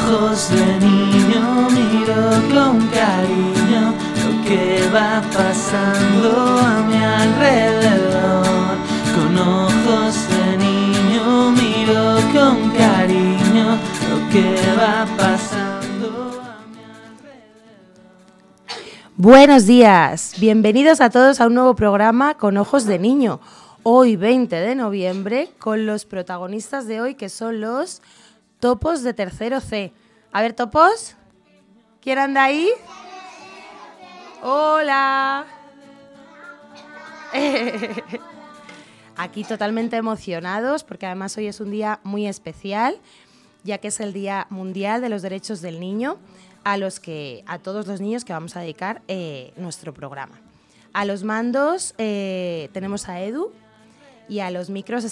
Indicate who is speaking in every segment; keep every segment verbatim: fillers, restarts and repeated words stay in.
Speaker 1: ojos de niño miro con cariño lo que va pasando a mi alrededor. Con ojos de niño miro con cariño lo que va pasando a mi alrededor.
Speaker 2: Buenos días, bienvenidos a todos a un nuevo programa con ojos de niño. Hoy veinte de noviembre con los protagonistas de hoy que son los topos de tercero C. A ver, topos, ¿quién anda ahí? Hola. Aquí totalmente emocionados porque además hoy es un día muy especial, ya que es el Día Mundial de los Derechos del Niño, a los que a todos los niños que vamos a dedicar eh, nuestro programa. A los mandos eh, tenemos a Edu y a los micros.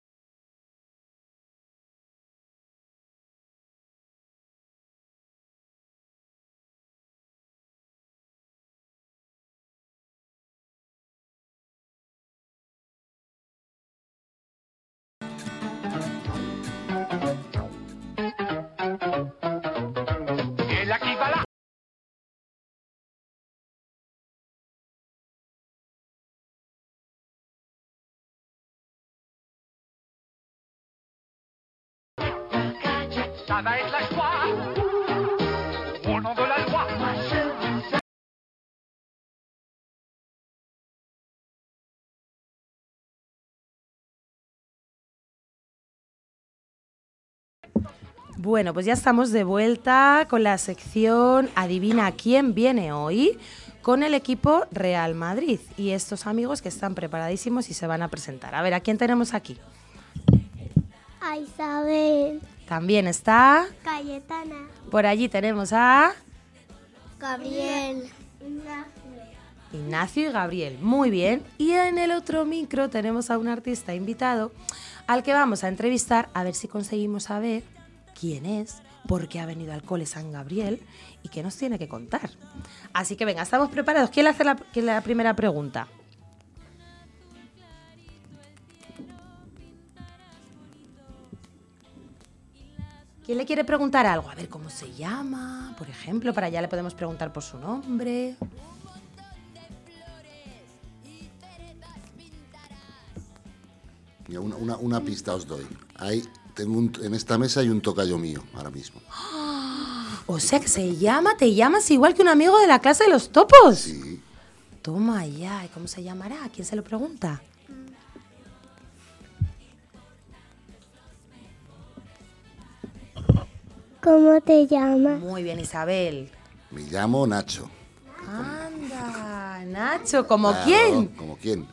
Speaker 3: Cada es la joie, au nom de la loi.
Speaker 2: Bueno, pues ya estamos de vuelta con la sección Adivina quién viene hoy con el equipo Real Madrid y estos amigos que están preparadísimos y se van a presentar. A ver, ¿a quién tenemos aquí?
Speaker 4: A Isabel.
Speaker 2: También está...
Speaker 4: Cayetana.
Speaker 2: Por allí tenemos a...
Speaker 4: Gabriel.
Speaker 2: Ignacio y Gabriel. Muy bien. Y en el otro micro tenemos a un artista invitado al que vamos a entrevistar a ver si conseguimos saber quién es, por qué ha venido al cole San Gabriel y qué nos tiene que contar. Así que venga, estamos preparados. ¿Quién le hace la, quién la primera pregunta? ¿Quién le quiere preguntar algo? A ver, ¿cómo se llama? Por ejemplo, para allá le podemos preguntar por su nombre.
Speaker 5: Mira, una, una, una pista os doy. Hay, tengo un, en esta mesa hay un tocayo mío ahora mismo.
Speaker 2: O sea que se llama, te llamas igual que un amigo de la clase de los topos.
Speaker 5: Sí.
Speaker 2: Toma ya, ¿y cómo se llamará? ¿A quién se lo pregunta?
Speaker 4: ¿Cómo te llamas?
Speaker 2: Muy bien, Isabel.
Speaker 5: Me llamo Nacho.
Speaker 2: Anda, Nacho, ¿como
Speaker 5: Claro,
Speaker 2: quién?
Speaker 5: ¿Como quién?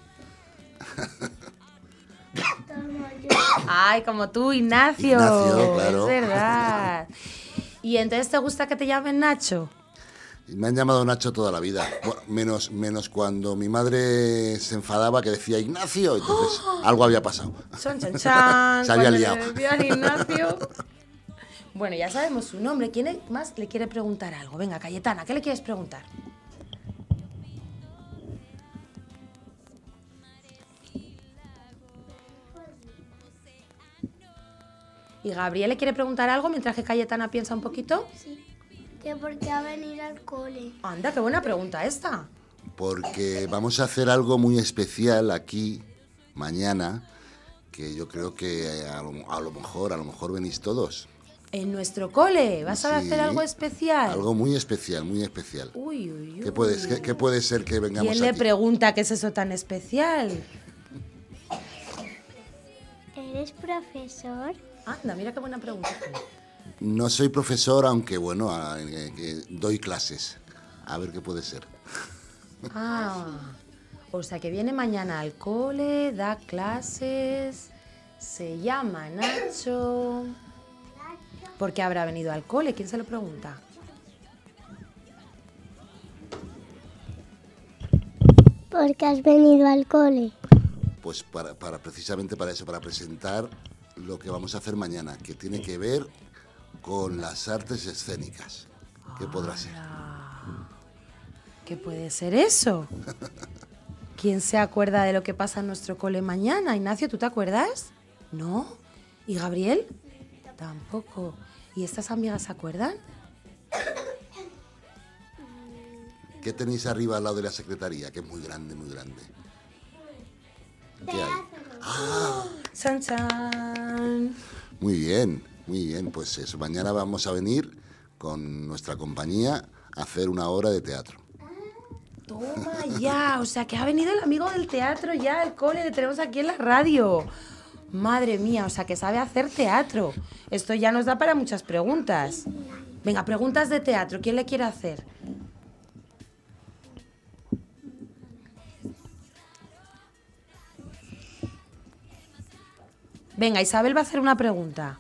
Speaker 2: Ay, como tú, Ignacio.
Speaker 5: Ignacio, claro.
Speaker 2: Es verdad. ¿Y entonces te gusta que te llamen Nacho?
Speaker 5: Me han llamado Nacho toda la vida. Bueno, menos, menos cuando mi madre se enfadaba que decía Ignacio. Entonces algo había pasado.
Speaker 2: Son chan chan.
Speaker 5: Se había
Speaker 2: cuando
Speaker 5: liado.
Speaker 2: le decían Ignacio. Bueno, ya sabemos su nombre. ¿Quién más le quiere preguntar algo? Venga, Cayetana, ¿qué le quieres preguntar? ¿Y Gabriel le quiere preguntar algo mientras que Cayetana piensa un poquito?
Speaker 4: Sí. ¿Que por qué va a venir al cole?
Speaker 2: Anda, qué buena pregunta esta.
Speaker 5: Porque vamos a hacer algo muy especial aquí, mañana, que yo creo que a lo, a lo mejor, a lo mejor venís todos.
Speaker 2: ¿En nuestro cole? ¿Vas a
Speaker 5: Sí,
Speaker 2: hacer algo especial?
Speaker 5: Algo muy especial, muy especial.
Speaker 2: Uy, uy, uy.
Speaker 5: ¿Qué puede, qué, qué puede ser que vengamos
Speaker 2: ¿Quién le
Speaker 5: aquí?
Speaker 2: pregunta qué es eso tan especial?
Speaker 4: ¿Eres profesor?
Speaker 2: Anda, mira qué buena pregunta.
Speaker 5: No soy profesor, aunque bueno, a- eh, que doy clases. A ver qué puede ser.
Speaker 2: Ah, o sea que viene mañana al cole, da clases, se llama Nacho. ¿Por qué habrá venido al cole? ¿Quién se lo pregunta?
Speaker 4: ¿Por qué has venido al cole?
Speaker 5: Pues para, para precisamente para eso, para presentar lo que vamos a hacer mañana, que tiene que ver con las artes escénicas. ¿Qué podrá ser?
Speaker 2: ¿Qué puede ser eso? ¿Quién se acuerda de lo que pasa en nuestro cole mañana? Ignacio, ¿tú te acuerdas? ¿No? ¿Y Gabriel? Tampoco. ¿Y estas amigas se acuerdan?
Speaker 5: ¿Qué tenéis arriba al lado de la secretaría? Que es muy grande, muy grande. ¿Qué hay? Ah,
Speaker 2: ¡Chan, chan!
Speaker 5: muy bien, muy bien. Pues eso, mañana vamos a venir con nuestra compañía a hacer una obra de teatro.
Speaker 2: Toma ya, o sea que ha venido el amigo del teatro ya al cole, le tenemos aquí en la radio. Madre mía, o sea que sabe hacer teatro. Esto ya nos da para muchas preguntas. Venga, preguntas de teatro, ¿quién le quiere hacer? Venga, Isabel va a hacer una pregunta.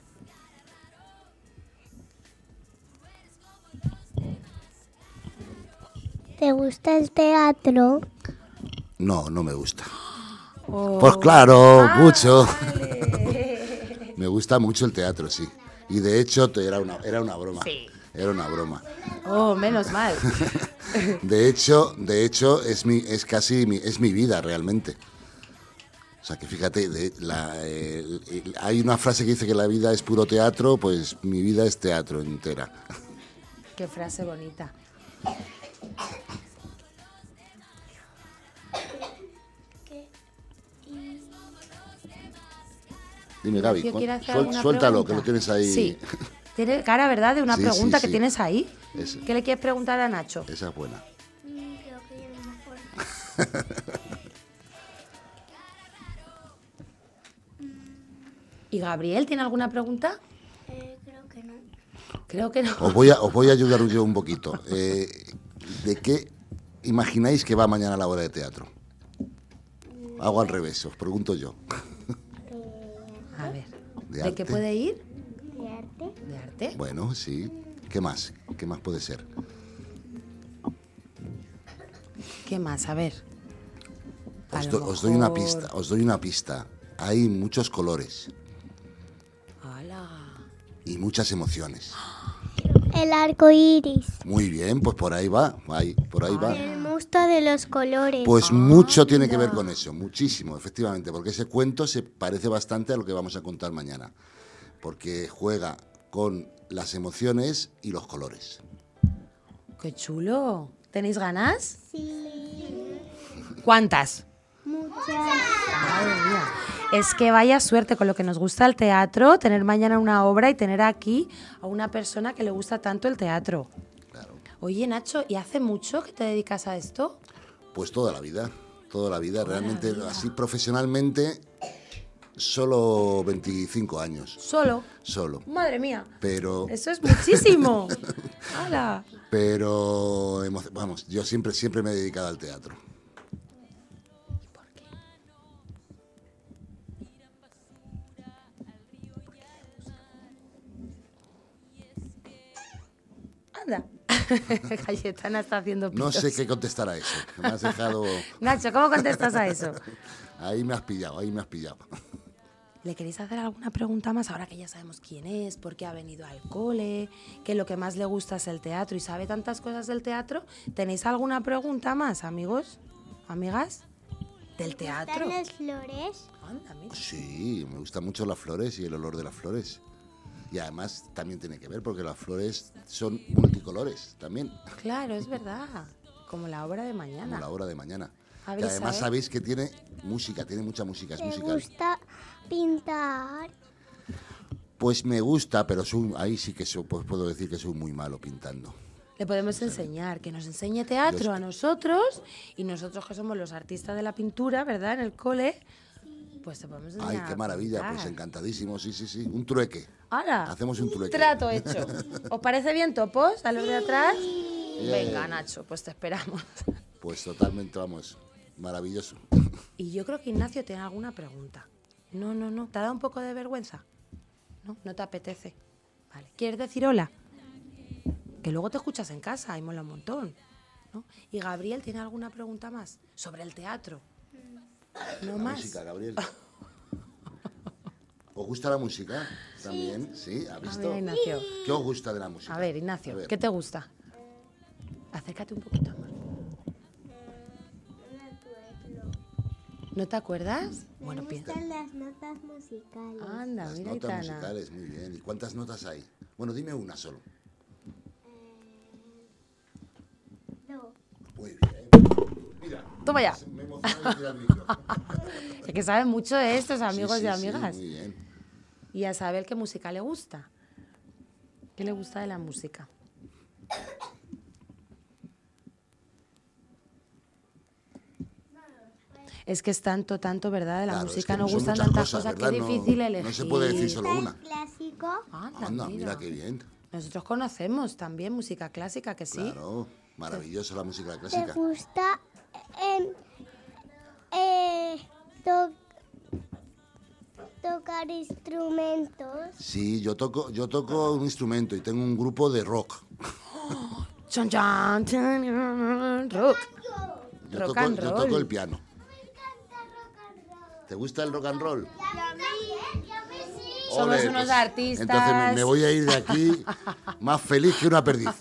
Speaker 4: ¿Te gusta el teatro?
Speaker 5: No, no me gusta.
Speaker 2: Oh.
Speaker 5: Pues claro,
Speaker 2: Ah,
Speaker 5: mucho.
Speaker 2: vale.
Speaker 5: Me gusta mucho el teatro, sí. Y de hecho te- era una, era una broma.
Speaker 2: Sí.
Speaker 5: Era una broma.
Speaker 2: Oh, menos mal.
Speaker 5: De hecho, de hecho es mi, es casi mi, es mi vida realmente. O sea que fíjate, de, la, eh, el- el- hay una frase que dice que la vida es puro teatro, pues mi vida es teatro entera.
Speaker 2: Qué frase bonita.
Speaker 5: Dime, Gaby,
Speaker 2: Ignacio,
Speaker 5: cu-
Speaker 2: ¿quiere hacer
Speaker 5: suel-
Speaker 2: alguna
Speaker 5: suéltalo,
Speaker 2: pregunta?
Speaker 5: que lo tienes ahí.
Speaker 2: Sí. Tiene cara, ¿verdad?, de una
Speaker 5: Sí,
Speaker 2: pregunta
Speaker 5: sí,
Speaker 2: que
Speaker 5: sí.
Speaker 2: tienes ahí.
Speaker 5: Ese.
Speaker 2: ¿Qué le quieres preguntar a Nacho?
Speaker 5: Esa es buena.
Speaker 4: Mm, creo que yo no me acuerdo.
Speaker 2: ¿Y Gabriel tiene alguna pregunta?
Speaker 4: Eh, creo que no.
Speaker 2: Creo que no.
Speaker 5: Os voy a, os voy a ayudar yo un poquito. Eh, ¿De qué imagináis que va mañana la obra de teatro? Hago al revés, os pregunto yo.
Speaker 2: A ver.
Speaker 5: ¿De
Speaker 2: ¿De,
Speaker 5: arte?
Speaker 2: qué puede ir?
Speaker 4: ¿De arte?
Speaker 2: ¿De arte?
Speaker 5: Bueno, sí. ¿Qué más? ¿Qué más puede ser?
Speaker 2: ¿Qué más? A ver. A
Speaker 5: Os,
Speaker 2: lo
Speaker 5: do- os doy una
Speaker 2: mejor-
Speaker 5: pista, os doy una pista. Hay muchos colores
Speaker 2: ¡Hala!
Speaker 5: y muchas emociones.
Speaker 4: El arco iris.
Speaker 5: Muy bien, pues por ahí va, ahí, por ahí va.
Speaker 4: El musto de los colores.
Speaker 5: Pues mucho tiene que ver con eso, muchísimo, efectivamente, porque ese cuento se parece bastante a lo que vamos a contar mañana, porque juega con las emociones y los colores.
Speaker 2: ¡Qué chulo! ¿Tenéis ganas?
Speaker 4: Sí.
Speaker 2: ¿Cuántas?
Speaker 4: Muchas.
Speaker 2: Madre mía. Es que vaya suerte con lo que nos gusta el teatro, tener mañana una obra y tener aquí a una persona que le gusta tanto el teatro.
Speaker 5: Claro.
Speaker 2: Oye, Nacho, ¿y hace mucho que te dedicas a esto?
Speaker 5: Pues toda la vida, toda la vida, realmente así profesionalmente, solo veinticinco años,
Speaker 2: Solo.
Speaker 5: solo.
Speaker 2: Madre mía.
Speaker 5: Pero,
Speaker 2: Eso es muchísimo. ¡Hala!
Speaker 5: pero, emo- vamos, yo siempre, siempre me he dedicado al teatro.
Speaker 2: Anda. Cayetana está haciendo
Speaker 5: No
Speaker 2: pitos.
Speaker 5: sé qué contestar a eso, me has dejado,
Speaker 2: Nacho, ¿cómo contestas a eso?
Speaker 5: ahí me has pillado, ahí me has pillado.
Speaker 2: ¿Le queréis hacer alguna pregunta más ahora que ya sabemos quién es, por qué ha venido al cole, que lo que más le gusta es el teatro y sabe tantas cosas del teatro? ¿Tenéis alguna pregunta más, amigos? ¿Amigas? ¿Del teatro?
Speaker 4: ¿Están las flores?
Speaker 2: Anda, mira.
Speaker 5: Sí, me gustan mucho las flores y el olor de las flores. Y además también tiene que ver porque las flores son multicolores también,
Speaker 2: Claro, es verdad. Como la obra de
Speaker 5: como
Speaker 2: mañana.
Speaker 5: la hora de mañana.
Speaker 2: A
Speaker 5: Y
Speaker 2: ver,
Speaker 5: además
Speaker 2: Isabel.
Speaker 5: sabéis que tiene música, tiene mucha música, es
Speaker 4: ¿Te
Speaker 5: musical.
Speaker 4: gusta pintar?
Speaker 5: Pues me gusta, pero soy, ahí sí que soy, pues puedo decir que soy muy malo pintando.
Speaker 2: Le podemos enseñar, que nos enseñe teatro
Speaker 5: Yo-
Speaker 2: a nosotros y nosotros que somos los artistas de la pintura, ¿verdad? En el cole, pues te podemos enseñar.
Speaker 5: Ay,
Speaker 2: a
Speaker 5: qué maravilla,
Speaker 2: pintar.
Speaker 5: pues encantadísimo, sí, sí, sí. Un trueque.
Speaker 2: ¡Hala!
Speaker 5: Hacemos un trueque.
Speaker 2: Trato hecho. ¿Os parece bien, topos? A los de atrás.
Speaker 5: Bien.
Speaker 2: Venga, Nacho, pues te esperamos.
Speaker 5: Pues totalmente, vamos, maravilloso.
Speaker 2: Y yo creo que Ignacio tiene alguna pregunta. No, no, no. ¿Te ha dado un poco de vergüenza? No, no te apetece. Vale. ¿Quieres decir hola? Que luego te escuchas en casa y mola un montón. ¿No? ¿Y Gabriel tiene alguna pregunta más sobre el teatro? ¿No
Speaker 5: La
Speaker 2: más?
Speaker 5: música, Gabriel. ¿Os gusta la música? También, sí, ¿ha
Speaker 2: A
Speaker 5: visto?
Speaker 2: ver, Ignacio.
Speaker 5: ¿Qué os gusta de la música?
Speaker 2: A ver, Ignacio,
Speaker 5: A ver.
Speaker 2: ¿qué te gusta? Acércate un poquito más. ¿No te acuerdas? Bueno,
Speaker 4: Me
Speaker 2: piensa.
Speaker 4: gustan las notas musicales.
Speaker 2: Anda,
Speaker 5: Las
Speaker 2: mira,
Speaker 5: notas
Speaker 2: Aitana.
Speaker 5: musicales, muy bien. ¿Y cuántas notas hay? Bueno, dime una solo.
Speaker 4: No.
Speaker 5: Muy bien. Mira.
Speaker 2: Toma ya.
Speaker 5: Me emociona y tira el micro.
Speaker 2: Es que saben mucho de estos
Speaker 5: Sí,
Speaker 2: amigos
Speaker 5: sí,
Speaker 2: y
Speaker 5: sí,
Speaker 2: amigas.
Speaker 5: muy bien.
Speaker 2: Y a saber qué música le gusta. ¿Qué le gusta de la música? Es que es tanto, tanto, ¿verdad? De la
Speaker 5: Claro, es
Speaker 2: música
Speaker 5: que
Speaker 2: nos
Speaker 5: son
Speaker 2: gustan
Speaker 5: muchas
Speaker 2: tantas
Speaker 5: cosas,
Speaker 2: cosas, que
Speaker 5: ¿verdad?
Speaker 2: es
Speaker 5: No-
Speaker 2: difícil
Speaker 5: no
Speaker 2: elegir.
Speaker 5: se puede decir solo
Speaker 4: ¿El
Speaker 5: una.
Speaker 4: clásico?
Speaker 2: Anda,
Speaker 5: Anda,
Speaker 2: mira.
Speaker 5: mira qué bien.
Speaker 2: Nosotros conocemos también música clásica, que sí.
Speaker 5: Claro, maravillosa la música
Speaker 4: ¿Te
Speaker 5: clásica.
Speaker 4: gusta em, eh, to- tocar instrumentos?
Speaker 5: Sí, yo toco, yo toco un instrumento y tengo un grupo de rock.
Speaker 2: Chan, chan, chan, rock.
Speaker 5: Yo,
Speaker 2: Rock
Speaker 5: toco,
Speaker 2: and
Speaker 5: yo
Speaker 2: roll.
Speaker 5: toco el piano. ¿Te gusta el rock and roll?
Speaker 2: Somos
Speaker 5: Ole,
Speaker 2: unos
Speaker 5: pues,
Speaker 2: artistas.
Speaker 5: Entonces me, me voy a ir de aquí más feliz que una perdiz.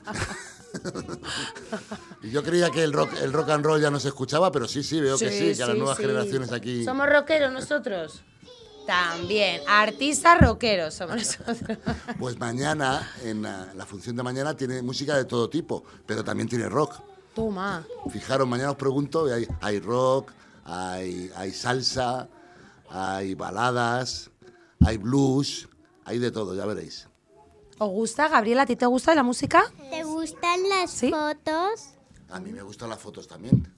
Speaker 5: Y yo creía que el rock, el rock and roll ya no se escuchaba, pero sí, sí, veo que sí, que a las nuevas
Speaker 2: sí.
Speaker 5: generaciones aquí...
Speaker 2: ¿Somos rockeros nosotros? También. Artistas rockeros somos nosotros.
Speaker 5: Pues mañana, en la, la función de mañana, tiene música de todo tipo, pero también tiene rock.
Speaker 2: Toma.
Speaker 5: Fijaros, mañana os pregunto, y hay, hay rock, hay, hay salsa, hay baladas, hay blues, hay de todo, ya veréis.
Speaker 2: ¿Os gusta, Gabriela? ¿A ti te gusta la música?
Speaker 4: ¿Te gustan las
Speaker 2: ¿Sí?
Speaker 4: fotos?
Speaker 5: A mí me gustan las fotos también.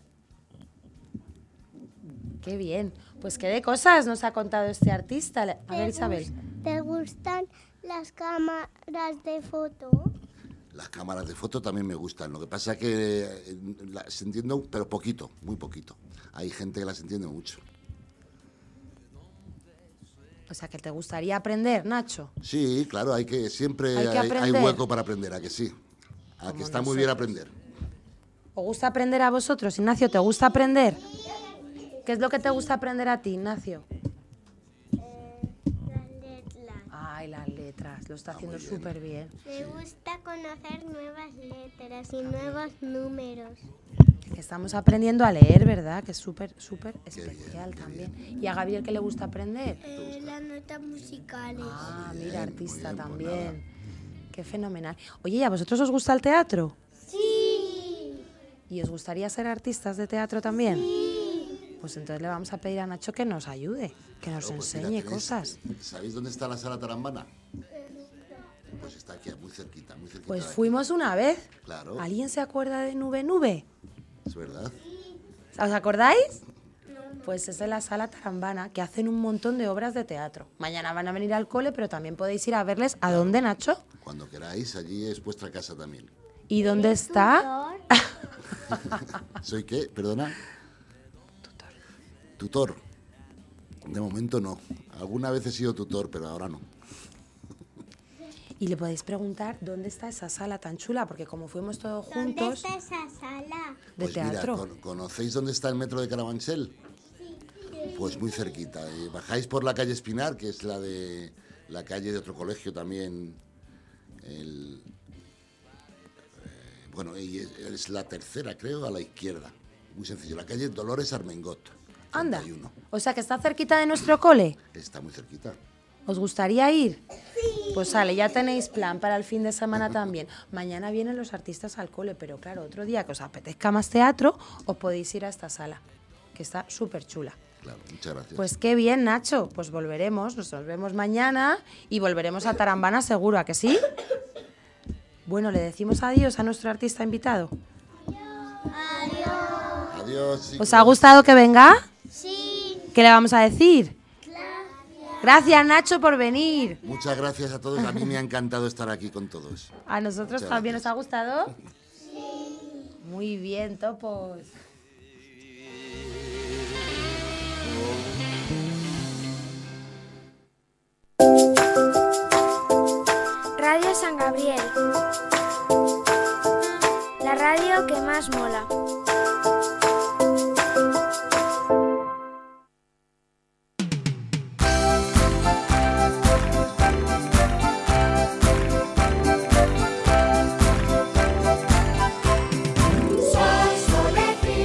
Speaker 2: Qué bien. Pues qué de cosas nos ha contado este artista. A
Speaker 4: ¿Te
Speaker 2: ver,
Speaker 4: gus-
Speaker 2: Isabel.
Speaker 4: ¿Te gustan las cámaras de foto?
Speaker 5: Las cámaras de foto también me gustan. Lo que pasa es que eh, las entiendo, pero poquito, muy poquito. Hay gente que las entiende mucho.
Speaker 2: O sea, que te gustaría aprender, Nacho.
Speaker 5: Sí, claro, hay que siempre
Speaker 2: Hay
Speaker 5: hay,
Speaker 2: que
Speaker 5: hay
Speaker 2: aprender.
Speaker 5: hueco para aprender, ¿a que sí? A que
Speaker 2: Como
Speaker 5: está muy bien
Speaker 2: nosotros.
Speaker 5: aprender.
Speaker 2: ¿Os gusta aprender a vosotros? Ignacio, ¿te gusta aprender? ¿Qué es lo que te gusta aprender a ti, Ignacio?
Speaker 4: Las letras.
Speaker 2: Ay, las letras. Lo está haciendo
Speaker 5: muy bien.
Speaker 2: súper bien.
Speaker 4: Me gusta conocer nuevas letras y nuevos números.
Speaker 2: Que estamos aprendiendo a leer, ¿verdad? Que es súper, súper
Speaker 5: bien,
Speaker 2: especial
Speaker 5: qué
Speaker 2: también. ¿Y a Gabriel qué le gusta aprender?
Speaker 4: Eh, las notas musicales.
Speaker 2: Ah,
Speaker 5: Muy
Speaker 2: mira,
Speaker 5: bien, muy
Speaker 2: artista
Speaker 5: bien, pues
Speaker 2: también. Qué fenomenal. Oye, ¿y a vosotros os gusta el teatro?
Speaker 4: Sí.
Speaker 2: ¿Y os gustaría ser artistas de teatro también? Pues entonces le vamos a pedir a Nacho que nos ayude, que nos
Speaker 5: Claro, pues mira,
Speaker 2: enseñe
Speaker 5: tenéis-
Speaker 2: cosas.
Speaker 5: ¿Sabéis dónde está la sala Tarambana? Pues está aquí, muy cerquita, muy cerquita.
Speaker 2: Pues
Speaker 5: de aquí.
Speaker 2: fuimos una vez.
Speaker 5: Claro,
Speaker 2: ¿Alguien se acuerda de Nube Nube?
Speaker 5: es verdad.
Speaker 2: ¿Os acordáis? Pues es en la sala Tarambana, que hacen un montón de obras de teatro. Mañana van a venir al cole, pero también podéis ir a verles. ¿A dónde, Nacho?
Speaker 5: Cuando queráis, allí es vuestra casa también.
Speaker 2: ¿Y dónde está?
Speaker 5: ¿Soy qué? ¿Perdona? Tutor. De momento no. Alguna vez he sido tutor, pero ahora no.
Speaker 2: Y le podéis preguntar dónde está esa sala tan chula, porque como fuimos todos
Speaker 4: ¿Dónde
Speaker 2: juntos
Speaker 4: está esa sala?
Speaker 2: de
Speaker 5: Pues
Speaker 2: teatro.
Speaker 5: mira, ¿con- ¿conocéis dónde está el metro de Carabanchel? Pues muy cerquita. Eh, bajáis por la calle Espinar, que es la de la calle de otro colegio también. El, eh, bueno, y es, es la tercera, creo, a la izquierda. Muy sencillo. La calle Dolores Armengot.
Speaker 2: Anda.
Speaker 5: treinta y uno.
Speaker 2: O sea, que está cerquita de nuestro cole.
Speaker 5: Está muy cerquita.
Speaker 2: ¿Os gustaría ir? Sí. Pues sale, ya tenéis plan para el fin de semana también. Mañana vienen los artistas al cole, pero claro, otro día que os apetezca más teatro, os podéis ir a esta sala, que está súper chula.
Speaker 5: Claro, muchas gracias.
Speaker 2: Pues qué bien, Nacho. Pues volveremos, nos vemos mañana y volveremos a Tarambana seguro, ¿a que sí? Bueno, le decimos adiós a nuestro artista invitado.
Speaker 5: Adiós, chicos.
Speaker 2: ¿Os ha gustado que venga?
Speaker 4: Sí.
Speaker 2: ¿Qué le vamos a decir? Gracias, Nacho, por venir.
Speaker 5: Muchas gracias a todos. A mí me ha encantado estar aquí con todos.
Speaker 2: ¿A nosotros
Speaker 5: Muchas
Speaker 2: también
Speaker 5: gracias.
Speaker 2: os ha gustado? Sí. Muy bien, topos.
Speaker 6: Radio San Gabriel. La radio que más mola.
Speaker 7: Sol, sole, frío.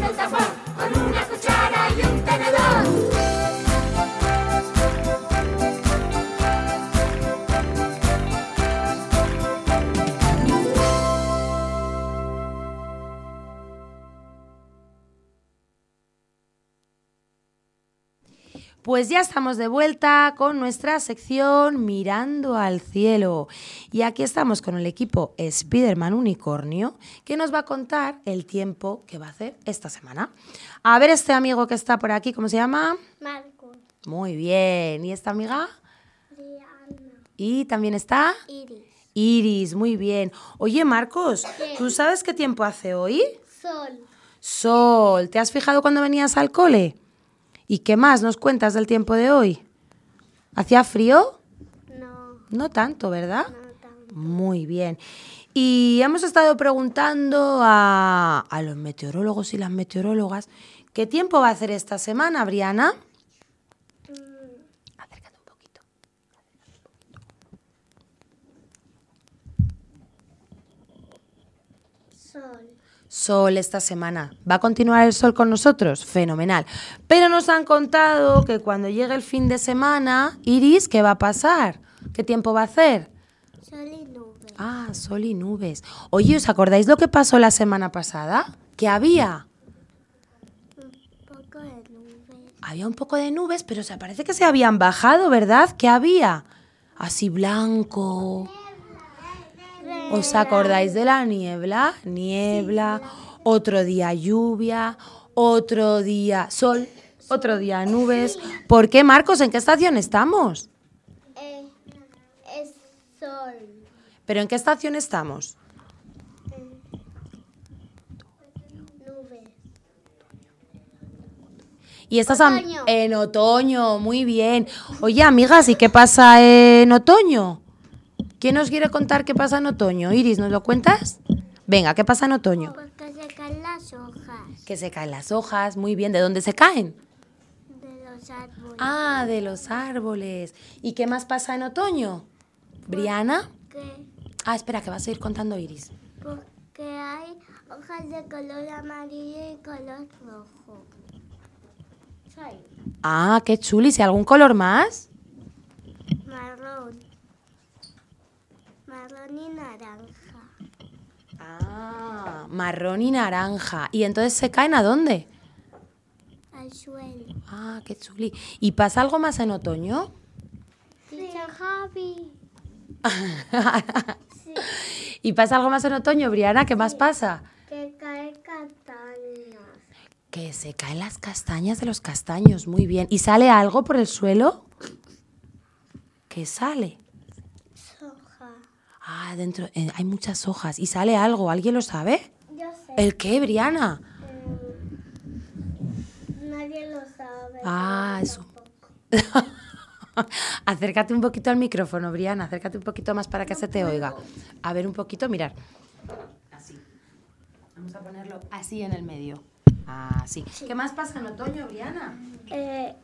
Speaker 7: haciendo el tapón con una cuchara y un tenedor.
Speaker 2: Pues ya estamos de vuelta con nuestra sección Mirando al Cielo. Y aquí estamos con el equipo Spiderman Unicornio, que nos va a contar el tiempo que va a hacer esta semana. A ver este amigo que está por aquí, ¿cómo se llama?
Speaker 4: Marcos.
Speaker 2: Muy bien. ¿Y esta amiga?
Speaker 4: Diana.
Speaker 2: Y también está
Speaker 4: Iris.
Speaker 2: Iris, muy bien. Oye, Marcos,
Speaker 4: ¿Qué?
Speaker 2: ¿tú sabes qué tiempo hace hoy?
Speaker 4: Sol.
Speaker 2: Sol. ¿Te has fijado cuando venías al cole? ¿Y qué más nos cuentas del tiempo de hoy? ¿Hacía frío?
Speaker 4: No.
Speaker 2: No tanto, ¿verdad?
Speaker 4: No tanto.
Speaker 2: Muy bien. Y hemos estado preguntando a, a los meteorólogos y las meteorólogas qué tiempo va a hacer esta semana, Briana. Acércate un poquito.
Speaker 4: Sol.
Speaker 2: Sol esta semana. ¿Va a continuar el sol con nosotros? Fenomenal. Pero nos han contado que cuando llegue el fin de semana, Iris, ¿qué va a pasar? ¿Qué tiempo va a hacer?
Speaker 4: Sol y nubes.
Speaker 2: Ah, sol y nubes. Oye, ¿os acordáis lo que pasó la semana pasada? ¿Qué había?
Speaker 4: Un poco de nubes.
Speaker 2: Había un poco de nubes, pero se parece que se habían bajado, ¿verdad? ¿Qué había? Así blanco. ¿Os acordáis de la niebla? Niebla, otro día lluvia, otro día sol, otro día nubes. ¿Por qué, Marcos? ¿En qué estación estamos?
Speaker 4: Eh, es sol.
Speaker 2: ¿Pero en qué estación estamos?
Speaker 4: Nubes.
Speaker 2: Y estás am-
Speaker 4: Otoño.
Speaker 2: en otoño, muy bien. Oye, amigas, ¿y qué pasa en otoño? ¿Quién nos quiere contar qué pasa en otoño? Iris, ¿nos lo cuentas? Venga, ¿qué pasa en otoño?
Speaker 4: Porque se caen las hojas
Speaker 2: Que se caen las hojas, muy bien. ¿De dónde se caen?
Speaker 4: de los árboles.
Speaker 2: Ah, de los árboles. ¿Y qué más pasa en otoño? ¿Briana?
Speaker 4: Que,
Speaker 2: Ah, espera, que vas a ir contando Iris.
Speaker 4: porque hay hojas de color amarillo y color rojo. Soy
Speaker 2: Ah, qué chulis. ¿Y algún color más?
Speaker 4: marrón. Marrón y naranja.
Speaker 2: Ah, marrón y naranja. ¿Y entonces se caen a dónde?
Speaker 4: Al suelo.
Speaker 2: Ah, qué chuli. ¿Y pasa algo más en otoño?
Speaker 4: Dice Javi. Sí,
Speaker 2: ¿Y pasa algo más en otoño, Briana? ¿Qué más pasa?
Speaker 4: que cae castañas.
Speaker 2: Que se caen las castañas de los castaños, muy bien. ¿Y sale algo por el suelo? ¿Qué sale?
Speaker 4: Soja.
Speaker 2: Ah, dentro eh, hay muchas hojas. ¿Y sale algo? ¿Alguien lo sabe?
Speaker 4: Yo sé.
Speaker 2: ¿El qué, Briana?
Speaker 4: Eh, nadie lo sabe.
Speaker 2: Ah,
Speaker 4: yo
Speaker 2: es un-
Speaker 4: tampoco.
Speaker 2: Acércate un poquito al micrófono, Briana. Acércate un poquito más para que se te oiga. A ver, un poquito, mirar. Así. Vamos a ponerlo así en el medio. Así. ¿Qué más pasa en otoño, Briana?
Speaker 4: Eh,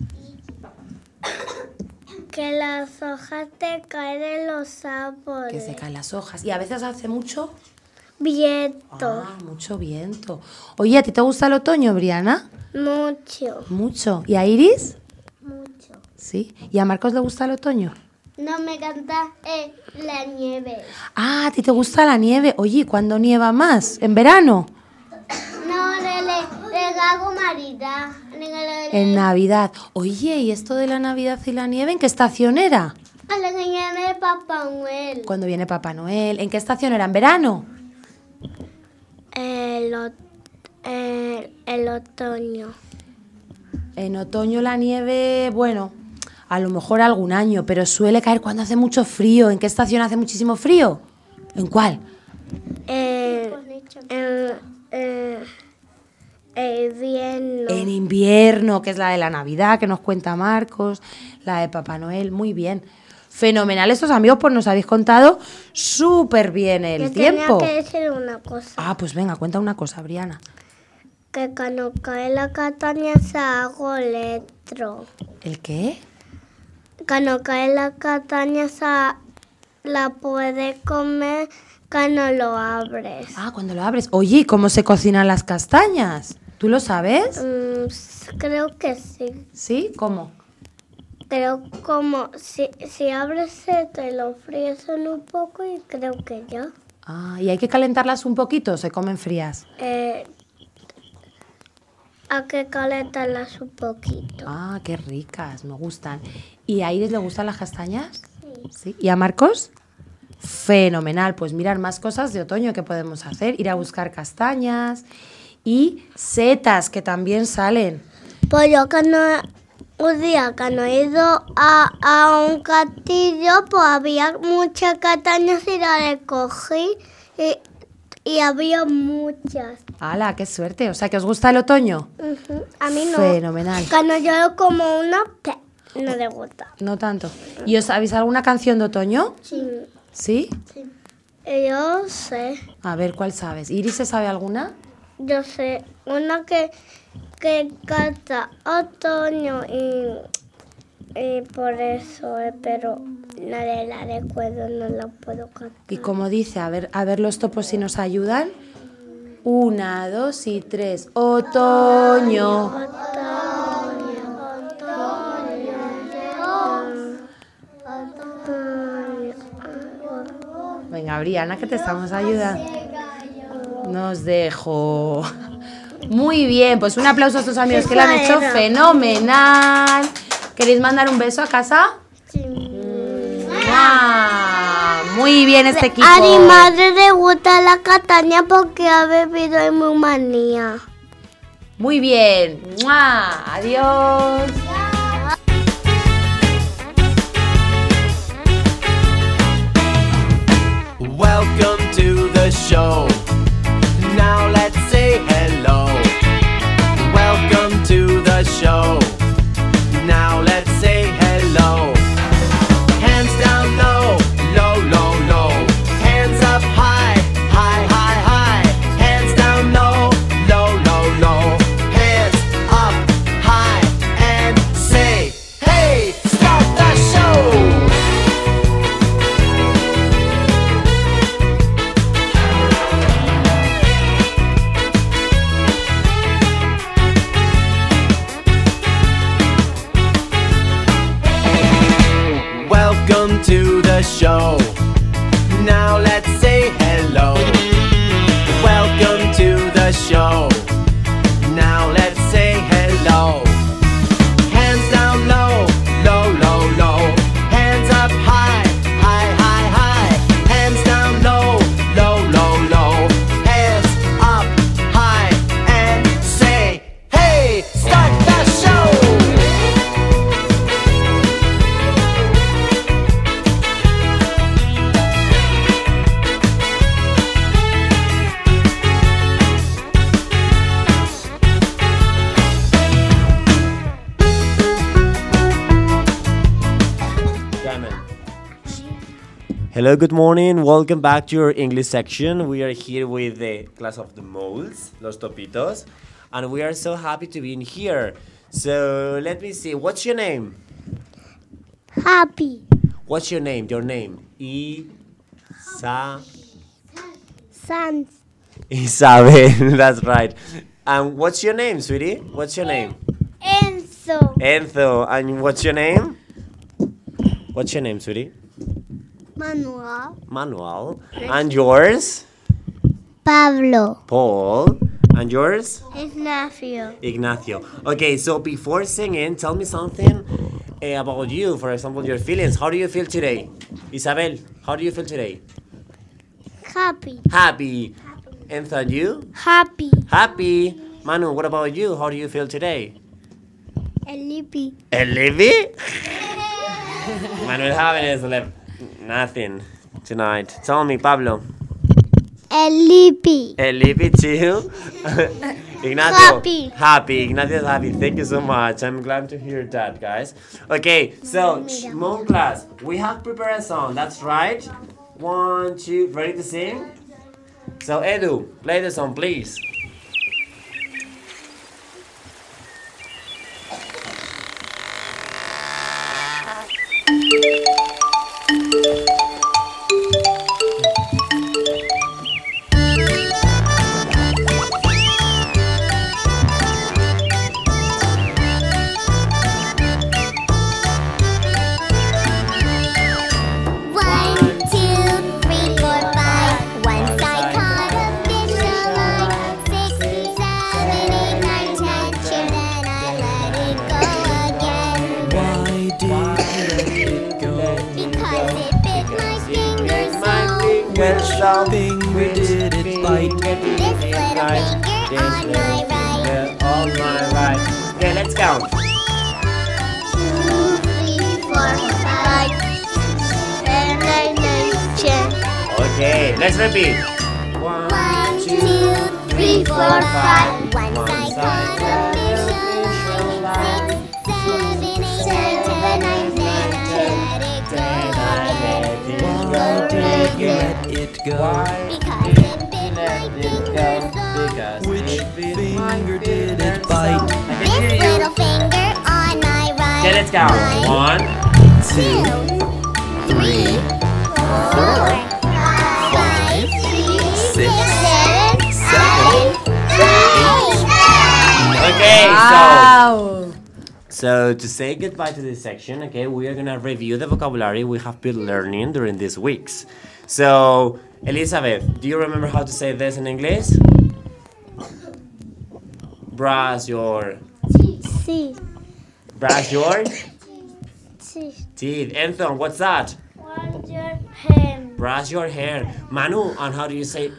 Speaker 4: que las hojas te caen de los árboles.
Speaker 2: Que se caen las hojas. Y a veces hace mucho...
Speaker 4: Viento.
Speaker 2: Ah, mucho viento. Oye, ¿a ti te gusta el otoño, Briana?
Speaker 4: Mucho.
Speaker 2: Mucho. ¿Y a Iris?
Speaker 4: Mucho.
Speaker 2: Sí. ¿Y a Marcos le gusta el otoño?
Speaker 4: No me encanta eh, la nieve.
Speaker 2: Ah, ¿a ti te gusta la nieve? Oye, ¿y cuándo nieva más? ¿En verano?
Speaker 4: No, le, le, le hago Navidad. Le- le-
Speaker 2: En Navidad. Oye, ¿y esto de la Navidad y la nieve en qué estación era?
Speaker 4: A la nieve de Papá Noel.
Speaker 2: Cuando viene Papá Noel. ¿En qué estación era? ¿En verano?
Speaker 4: El, ot- el, el otoño.
Speaker 2: En otoño la nieve, bueno, a lo mejor algún año, pero suele caer cuando hace mucho frío. ¿En qué estación hace muchísimo frío? ¿En cuál?
Speaker 4: Eh, en, eh, el invierno.
Speaker 2: En invierno, que es la de la Navidad, que nos cuenta Marcos, la de Papá Noel, muy bien. Fenomenal estos amigos, pues nos habéis contado súper bien el
Speaker 4: Yo
Speaker 2: tiempo.
Speaker 4: tenía que decir una cosa.
Speaker 2: Ah, pues venga, cuenta una cosa, Briana.
Speaker 4: Que cuando cae la castaña se hago electro.
Speaker 2: ¿El qué?
Speaker 4: Cuando cae la castaña se la puedes comer cuando lo abres.
Speaker 2: Ah, cuando lo abres. Oye, ¿y cómo se cocinan las castañas? ¿Tú lo sabes?
Speaker 4: Mm, s- creo que sí.
Speaker 2: ¿Sí? ¿Cómo?
Speaker 4: Creo como si, si abres esto y lo fríes en un poco y creo que ya.
Speaker 2: Ah, ¿y hay que calentarlas un poquito o se comen frías?
Speaker 4: Eh, hay que calentarlas un poquito.
Speaker 2: Ah, qué ricas, me gustan. ¿Y a Iris le gustan las castañas? Sí. ¿Y a Marcos? Fenomenal, pues mirar más cosas de otoño que podemos hacer, ir a buscar castañas y setas que también salen.
Speaker 4: Pues yo que no, un día que no he ido a, a un castillo, pues había muchas castañas y las recogí y, y había muchas.
Speaker 2: ¡Hala, qué suerte! O sea, ¿que os gusta el otoño?
Speaker 4: Ujú. A mí no.
Speaker 2: Fenomenal.
Speaker 4: Cuando yo como una, pe- no le gusta.
Speaker 2: No tanto. ¿Y os sabéis alguna canción de otoño?
Speaker 4: Sí.
Speaker 2: ¿Sí?
Speaker 4: Yo sé,
Speaker 2: A ver, ¿cuál sabes? ¿Iris se sabe alguna?
Speaker 4: yo sé, una que, que canta otoño y, y por eso, eh, pero la de la recuerdo, no la puedo cantar.
Speaker 2: Y como dice, a ver, a ver los topos si nos ayudan. Una, dos y tres. Otoño. Venga, Briana, que te estamos ayudando. Nos dejo. Muy bien, pues un aplauso a estos amigos que lo han hecho fenomenal. ¿Queréis mandar un beso a casa?
Speaker 4: Sí.
Speaker 2: ¡Mua! Muy bien este equipo.
Speaker 4: A mi madre le gusta la castaña porque ha bebido en Rumanía.
Speaker 2: Muy bien. ¡Mua! Adiós.
Speaker 8: Welcome to the show. Now let's say hello. Welcome to the show. Now let's say hello. Hands down low, low, low, low. Hands up high, high, high, high. Hands down low, low, low, low. Hands up high and say, hey, start the show. Welcome to the show. Now let's say hello. Welcome to the show. Now let's say hello. Hands down low, low, low, low. Hands up high, high, high, high. Hands down low, low, low, low. Hands up high and say, hey, start the show. Hello, good morning. Welcome back to your English section. We are here with the class of the moles, los topitos, and we are so happy to be in here. So let me see. What's your name?
Speaker 4: Happy.
Speaker 8: What's your name? Your name? Isa.
Speaker 4: Sans.
Speaker 8: Isabel. That's right. And what's your name, sweetie? What's your name?
Speaker 4: Enzo.
Speaker 8: Enzo. And what's your name? What's your name, sweetie?
Speaker 4: Manuel.
Speaker 8: Manuel. And yours?
Speaker 4: Pablo.
Speaker 8: Paul. And yours?
Speaker 4: Ignacio.
Speaker 8: Ignacio. Okay, so before singing, tell me something uh, about you. For example, your feelings. How do you feel today? Isabel, how do you feel today?
Speaker 4: Happy.
Speaker 8: Happy. Enzo, and you?
Speaker 4: Happy.
Speaker 8: Happy. Manu, what about you? How do you feel today?
Speaker 4: Elipi.
Speaker 8: Elivi? Manuel haven't slept nothing tonight. Tell me, Pablo.
Speaker 4: Elipi.
Speaker 8: Elivi too? Ignacio.
Speaker 4: Happy.
Speaker 8: Happy. Ignacio's happy. Thank you so much. I'm glad to hear that, guys. Okay, so, Shmon class, we have prepared a song. That's right. One, two, ready to sing? So, Edu, play the song, please. so
Speaker 1: finger did it bite?
Speaker 4: This little finger
Speaker 8: This
Speaker 4: on
Speaker 8: little
Speaker 4: my right.
Speaker 8: finger on my right. Okay, let's count.
Speaker 4: Two, three, four, five, seven, eight, nine, ten.
Speaker 8: Okay, let's repeat.
Speaker 4: One, two, three, four, five. One side of the official line. Six, seven, eight, nine, ten.
Speaker 8: Ten, I let it
Speaker 1: Why did you let it go?
Speaker 4: Because it bit my
Speaker 8: let it
Speaker 4: finger
Speaker 8: go.
Speaker 4: so.
Speaker 8: Because
Speaker 1: Which
Speaker 8: it bit
Speaker 1: finger did it
Speaker 8: so-
Speaker 1: bite?
Speaker 8: I
Speaker 4: This
Speaker 8: can hear you.
Speaker 4: little finger on my right.
Speaker 8: Okay, let's count. One,
Speaker 4: Two, three, four, five, six, seven, eight, nine.
Speaker 8: okay, so
Speaker 2: Wow.
Speaker 8: so to say goodbye to this section, okay, we are gonna review the vocabulary we have been learning during these weeks. So, Elizabeth, do you remember how to say this in English? Brush your,
Speaker 4: Sí,
Speaker 8: brush your
Speaker 4: sí.
Speaker 8: teeth. Anthony, what's that?
Speaker 4: Wash your hands.
Speaker 8: Brush your hair. Manu, and how do you say?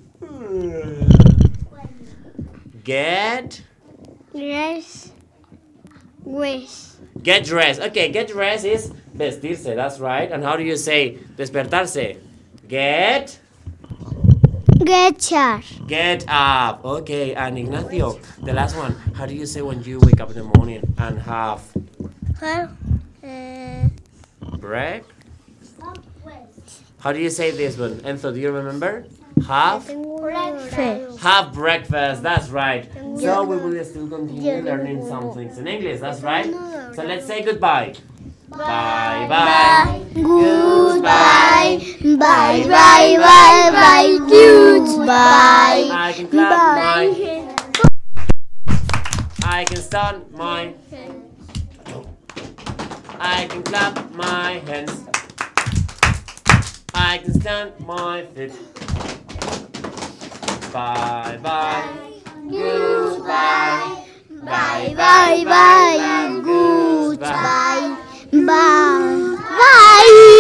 Speaker 8: Get,
Speaker 4: Dress. Wish.
Speaker 8: get dressed. Okay, get dressed is vestirse. That's right. And how do you say despertarse? Get,
Speaker 4: Get charged.
Speaker 8: get up. Okay, and Ignacio, the last one. How do you say when you wake up in the morning and have
Speaker 4: Her. Uh,
Speaker 8: break? How do you say this one? Enzo, do you remember? Have,
Speaker 4: breakfast.
Speaker 8: have breakfast. That's right. So we will still continue learning some things in English. That's right. So let's say goodbye. Bye bye.
Speaker 4: Goodbye. Bye bye bye bye. Goodbye.
Speaker 8: I can clap my hands. I can stand my. I can clap my hands. I can stand my feet. Bye bye. Goodbye.
Speaker 4: Bye bye bye. Goodbye. Bye bye.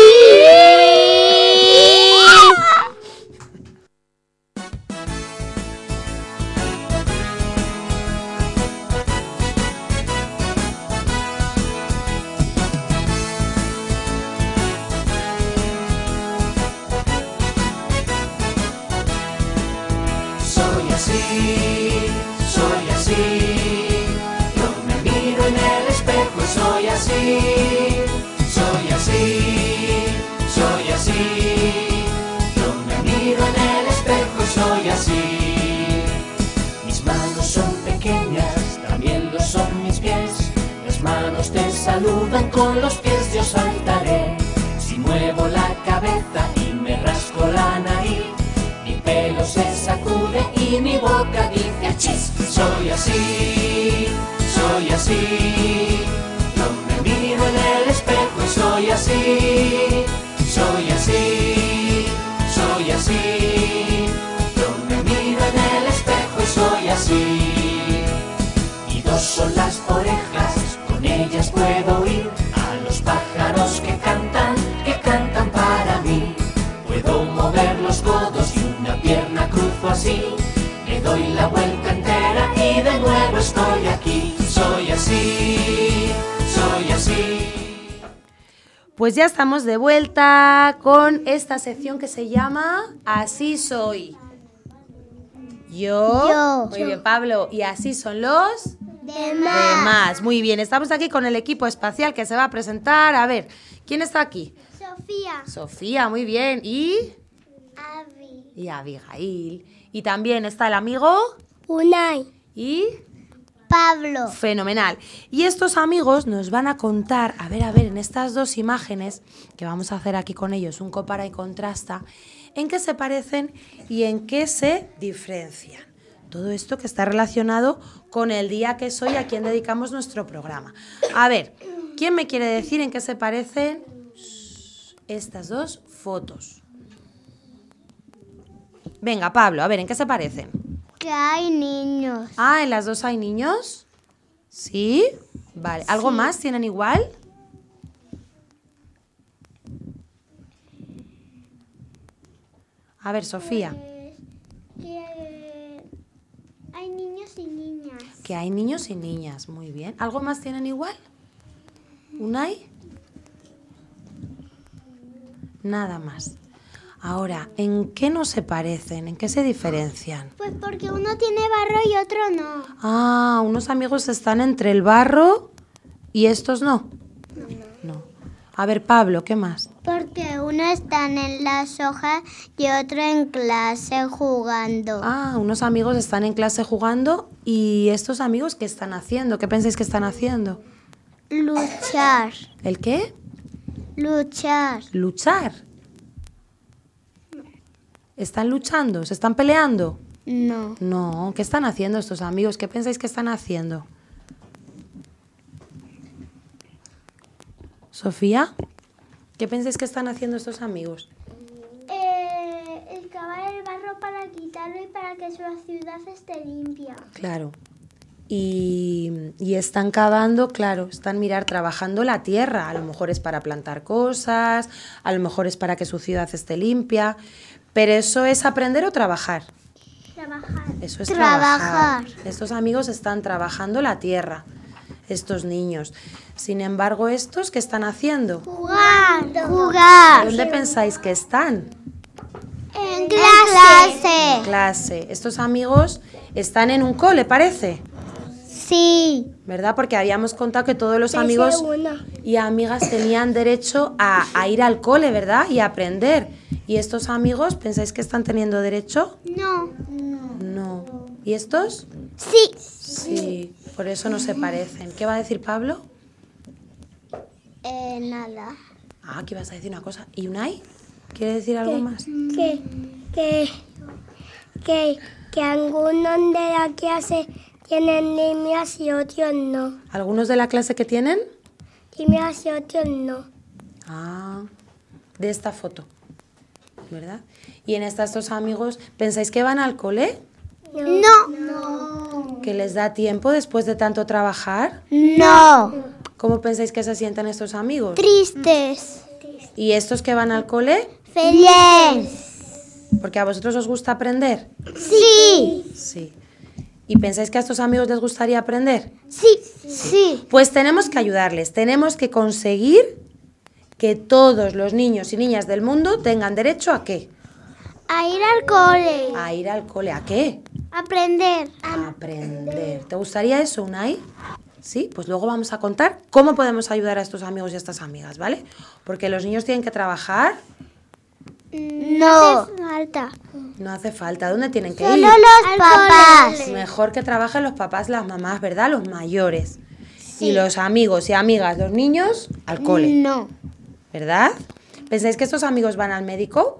Speaker 1: Soy así, soy así. Yo me miro en el espejo y soy así. Soy así, soy así. Yo me miro en el espejo y soy así. Mis manos son pequeñas, también lo son mis pies. Las manos te saludan, con los pies yo saltaré. Si muevo la cabeza y me rasco la nariz, mi pelo se sacude y mi boca dice achis. Soy así, soy así. Yo me miro en el espejo y soy así. Soy así, soy así. Yo me miro en el espejo y soy así. Y dos son las orejas, con ellas puedo oír a los pájaros que cantan, que cantan para mí. Puedo mover los codos y una pierna cruzo así. Le doy la vuelta entera y de nuevo estoy aquí. Soy así, soy así.
Speaker 2: Pues ya estamos de vuelta con esta sección que se llama Así soy. Yo.
Speaker 4: Yo.
Speaker 2: Muy bien, Pablo. Y así son los
Speaker 4: Demás.
Speaker 2: demás. Muy bien, estamos aquí con el equipo espacial que se va a presentar. A ver, ¿quién está aquí?
Speaker 4: Sofía.
Speaker 2: Sofía, muy bien. Y,
Speaker 4: Avi.
Speaker 2: y Abigail. Y también está el amigo
Speaker 4: Unai.
Speaker 2: y...
Speaker 4: Pablo.
Speaker 2: Fenomenal. Y estos amigos nos van a contar, a ver, a ver, en estas dos imágenes que vamos a hacer aquí con ellos, un compara y contrasta, en qué se parecen y en qué se diferencian. Todo esto que está relacionado con el día que es hoy, a quien dedicamos nuestro programa. A ver, ¿quién me quiere decir en qué se parecen estas dos fotos? Venga, Pablo, a ver, ¿en qué se parecen?
Speaker 4: Que hay niños.
Speaker 2: Ah, ¿en las dos hay niños? ¿Sí? Vale. ¿Algo
Speaker 4: Sí.
Speaker 2: más tienen igual? A ver, Sofía.
Speaker 4: Que hay niños y niñas.
Speaker 2: Que hay niños y niñas, muy bien. ¿Algo más tienen igual? ¿Unai? Nada más. Ahora, ¿en qué no se parecen? ¿En qué se diferencian?
Speaker 4: Pues porque uno tiene barro y otro no.
Speaker 2: Ah, unos amigos están entre el barro y estos no. No. A ver, Pablo, ¿qué más?
Speaker 4: Porque uno está en las hojas y otro en clase jugando.
Speaker 2: Ah, unos amigos están en clase jugando y estos amigos, ¿qué están haciendo? ¿Qué pensáis que están haciendo?
Speaker 4: Luchar.
Speaker 2: ¿El qué?
Speaker 4: Luchar.
Speaker 2: Luchar. ¿Están luchando? ¿Se están peleando?
Speaker 4: No.
Speaker 2: No. ¿Qué están haciendo estos amigos? ¿Qué pensáis que están haciendo? Sofía, ¿qué pensáis que están haciendo estos amigos?
Speaker 4: Eh, excavar el barro para quitarlo y para que su ciudad esté limpia.
Speaker 2: Claro. Y, y están cavando, claro, están, mirar, trabajando la tierra. A lo mejor es para plantar cosas, a lo mejor es para que su ciudad esté limpia. Pero eso es aprender o trabajar.
Speaker 4: Trabajar.
Speaker 2: Eso es
Speaker 4: Trabajar.
Speaker 2: trabajar. Estos amigos están trabajando la tierra, estos niños. Sin embargo, ¿estos qué están haciendo?
Speaker 4: Jugar. Jugar.
Speaker 2: ¿Dónde pensáis que están?
Speaker 4: En clase.
Speaker 2: En clase. Estos amigos están en un cole, parece.
Speaker 4: Sí.
Speaker 2: ¿Verdad? Porque habíamos contado que todos los amigos y amigas tenían derecho a, a ir al cole, ¿verdad? Y a aprender. ¿Y estos amigos pensáis que están teniendo derecho?
Speaker 4: No. No.
Speaker 2: No. ¿Y estos?
Speaker 4: Sí.
Speaker 2: Sí, por eso no se parecen. ¿Qué va a decir Pablo?
Speaker 4: Eh, nada.
Speaker 2: Ah, que ibas a decir una cosa. ¿Y Unai? ¿Quiere decir algo más?
Speaker 4: Que, que, que, que algunos de la clase tienen niñas y otros no.
Speaker 2: ¿Algunos de la clase que tienen?
Speaker 4: Niñas y otros no.
Speaker 2: Ah, de esta foto, ¿verdad? ¿Y en estas dos amigos pensáis que van al cole?
Speaker 4: No. No.
Speaker 2: ¿Que les da tiempo después de tanto trabajar?
Speaker 4: No.
Speaker 2: ¿Cómo pensáis que se sienten estos amigos?
Speaker 4: Tristes.
Speaker 2: ¿Y estos que van al cole?
Speaker 4: Feliz.
Speaker 2: ¿Porque a vosotros os gusta aprender?
Speaker 4: Sí.
Speaker 2: Sí. ¿Y pensáis que a estos amigos les gustaría aprender?
Speaker 4: Sí. Sí.
Speaker 2: Pues tenemos que ayudarles, tenemos que conseguir que todos los niños y niñas del mundo tengan derecho ¿a qué?
Speaker 4: A ir al cole.
Speaker 2: A ir al cole. ¿A qué?
Speaker 4: Aprender.
Speaker 2: A aprender. ¿Te gustaría eso, Unai? Sí, pues luego vamos a contar cómo podemos ayudar a estos amigos y a estas amigas, ¿vale? Porque los niños tienen que trabajar.
Speaker 4: No. Hace falta.
Speaker 2: No hace falta. ¿Dónde tienen que
Speaker 4: Solo
Speaker 2: ir?
Speaker 4: los papás.
Speaker 2: Mejor que trabajen los papás, las mamás, ¿verdad? Los mayores. Sí. Y los amigos y amigas, los niños, al cole.
Speaker 4: No.
Speaker 2: ¿Verdad? ¿Pensáis que estos amigos van al médico?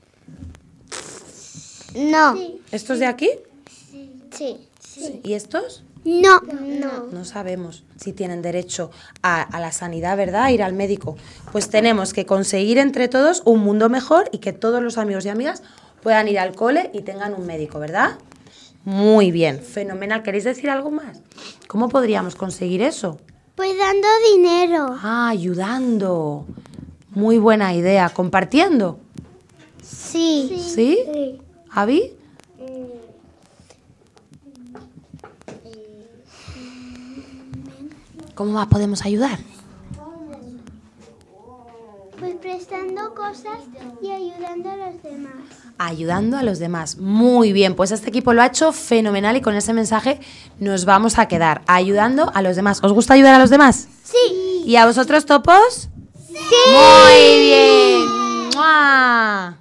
Speaker 4: No. Sí.
Speaker 2: ¿Estos de aquí?
Speaker 4: Sí. Sí.
Speaker 2: ¿Y estos?
Speaker 4: No. No.
Speaker 2: No sabemos si tienen derecho a, a la sanidad, ¿verdad? A ir al médico. Pues tenemos que conseguir entre todos un mundo mejor y que todos los amigos y amigas puedan ir al cole y tengan un médico, ¿verdad? Muy bien, fenomenal. ¿Queréis decir algo más? ¿Cómo podríamos conseguir eso?
Speaker 4: Pues dando dinero.
Speaker 2: Ah, ayudando. Muy buena idea. ¿Compartiendo?
Speaker 4: Sí.
Speaker 2: ¿Sí?
Speaker 4: Sí.
Speaker 2: ¿Avi? ¿Cómo más podemos ayudar?
Speaker 4: Pues prestando cosas y ayudando a los demás.
Speaker 2: Ayudando a los demás. Muy bien, pues este equipo lo ha hecho fenomenal y con ese mensaje nos vamos a quedar ayudando a los demás. ¿Os gusta ayudar a los demás?
Speaker 4: Sí.
Speaker 2: ¿Y a vosotros, topos?
Speaker 4: Sí.
Speaker 2: Muy bien. ¡Mua!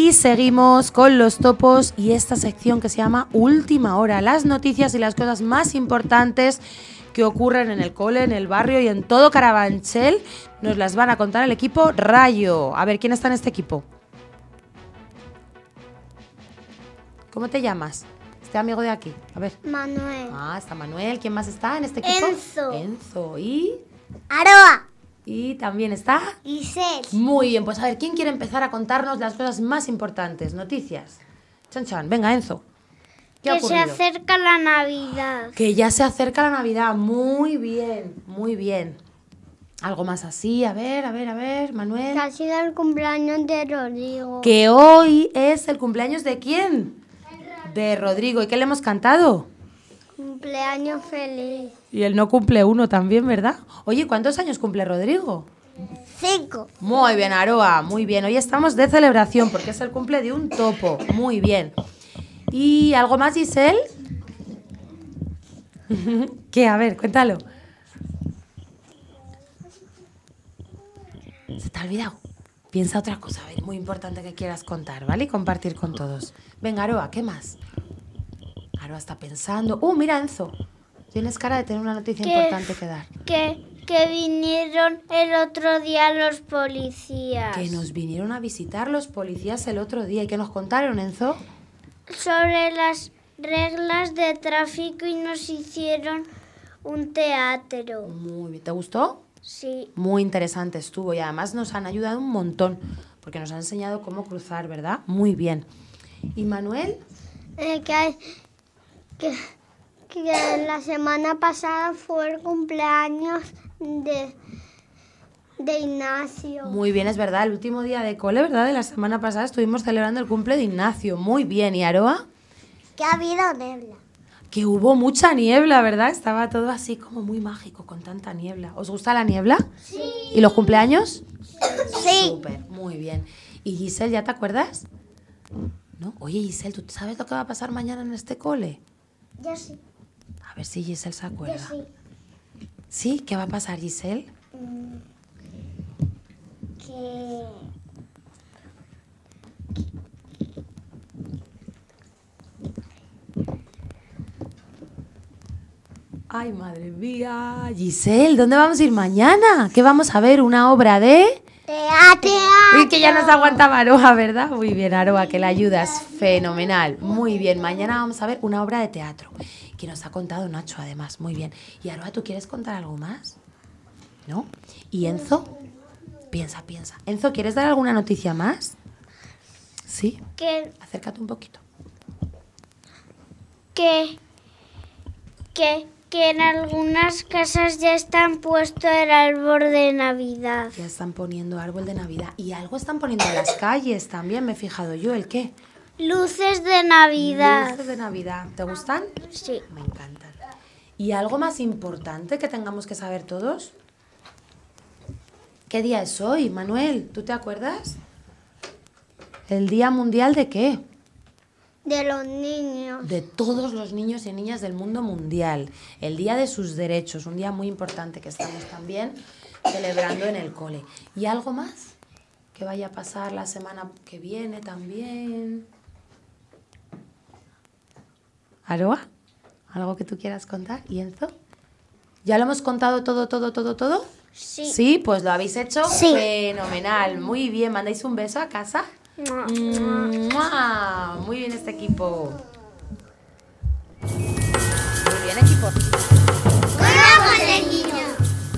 Speaker 2: Y seguimos con los topos y esta sección que se llama Última Hora, las noticias y las cosas más importantes que ocurren en el cole, en el barrio y en todo Carabanchel. Nos las van a contar el equipo Rayo. A ver, ¿quién está en este equipo? ¿Cómo te llamas? Este amigo de aquí. A ver.
Speaker 4: Manuel.
Speaker 2: Ah, está Manuel. ¿Quién más está en este equipo?
Speaker 4: Enzo.
Speaker 2: Enzo. ¿Y?
Speaker 4: Aroa.
Speaker 2: Y también está...
Speaker 4: Giselle.
Speaker 2: Muy bien, pues a ver, ¿quién quiere empezar a contarnos las cosas más importantes? Noticias. Chan, chan. Venga, Enzo. ¿Qué ha
Speaker 6: Que se
Speaker 2: ocurrido?
Speaker 6: acerca la Navidad.
Speaker 2: Que ya se acerca la Navidad. Muy bien, muy bien. Algo más así, a ver, a ver, a ver, Manuel.
Speaker 4: Que ha sido el cumpleaños de Rodrigo.
Speaker 2: Que hoy es el cumpleaños de quién? De Rodrigo. ¿Y qué le hemos cantado?
Speaker 4: Cumpleaños feliz.
Speaker 2: Y él no cumple uno también, ¿verdad? Oye, ¿cuántos años cumple Rodrigo?
Speaker 4: Cinco.
Speaker 2: Muy bien, Aroa, muy bien. Hoy estamos de celebración porque es el cumple de un topo. Muy bien. ¿Y algo más, Giselle? ¿Qué? A ver, cuéntalo. ¿Se te ha olvidado? Piensa otra cosa, a ver, muy importante que quieras contar, ¿vale? Y compartir con todos. Venga, Aroa, ¿qué más? Aroa está pensando. ¡Uh, mira, Enzo! Tienes cara de tener una noticia
Speaker 6: ¿Qué?
Speaker 2: importante que dar.
Speaker 6: Que, que vinieron el otro día los policías.
Speaker 2: Que nos vinieron a visitar los policías el otro día. ¿Y qué nos contaron, Enzo?
Speaker 6: Sobre las reglas de tráfico y nos hicieron un teatro.
Speaker 2: Muy bien. ¿Te gustó?
Speaker 6: Sí.
Speaker 2: Muy interesante estuvo y además nos han ayudado un montón porque nos han enseñado cómo cruzar, ¿verdad? Muy bien. ¿Y Manuel?
Speaker 4: Eh, que, hay- que, que la semana pasada fue el cumpleaños de, de Ignacio.
Speaker 2: Muy bien, es verdad. El último día de cole, ¿verdad? De la semana pasada estuvimos celebrando el cumple de Ignacio. Muy bien. ¿Y Aroa?
Speaker 4: Que ha habido niebla.
Speaker 2: Que hubo mucha niebla, ¿verdad? Estaba todo así como muy mágico con tanta niebla. ¿Os gusta la niebla? Sí. ¿Y los cumpleaños?
Speaker 4: Sí.
Speaker 2: Súper, muy bien. ¿Y Giselle, ya te acuerdas? ¿No? Oye, Giselle, ¿tú sabes lo que va a pasar mañana en este cole?
Speaker 4: Yo sí.
Speaker 2: A ver si Giselle se
Speaker 4: Yo
Speaker 2: acuerda.
Speaker 4: sí.
Speaker 2: ¿Sí? ¿Qué va a pasar, Giselle?
Speaker 4: Que...
Speaker 2: Ay, madre mía. Giselle, ¿dónde vamos a ir mañana? ¿Qué vamos a ver? ¿Una obra de...?
Speaker 4: Teatro.
Speaker 2: Uy, que ya nos aguantaba Aroa, ¿verdad? Muy bien, Aroa, que la ayudas. Fenomenal. Muy bien. Mañana vamos a ver una obra de teatro que nos ha contado Nacho, además. Muy bien. Y Aroa, ¿tú quieres contar algo más? ¿No? ¿Y Enzo? Piensa, piensa. Enzo, ¿quieres dar alguna noticia más? Sí.
Speaker 6: Que,
Speaker 2: Acércate un poquito.
Speaker 6: que, que, que en algunas casas ya están puesto el árbol de Navidad.
Speaker 2: Ya están poniendo árbol de Navidad. Y algo están poniendo en las calles también, me he fijado yo. ¿El qué?
Speaker 6: Luces de Navidad.
Speaker 2: Luces de Navidad. ¿Te gustan?
Speaker 6: Sí.
Speaker 2: Me encantan. ¿Y algo más importante que tengamos que saber todos? ¿Qué día es hoy, Manuel? ¿Tú te acuerdas? ¿El Día Mundial de qué?
Speaker 4: De los niños.
Speaker 2: De todos los niños y niñas del mundo mundial. El Día de sus Derechos, un día muy importante que estamos también celebrando en el cole. ¿Y algo más que vaya a pasar la semana que viene también? ¿Aroa? ¿Algo que tú quieras contar? ¿Y Enzo? ¿Ya lo hemos contado todo, todo, todo, todo?
Speaker 6: Sí.
Speaker 2: Sí, pues lo habéis hecho
Speaker 4: Sí.
Speaker 2: fenomenal. Muy bien, ¿mandáis un beso a casa? ¡Mua! Muy bien este equipo. Muy bien, equipo.
Speaker 4: ¡Vamos, niños!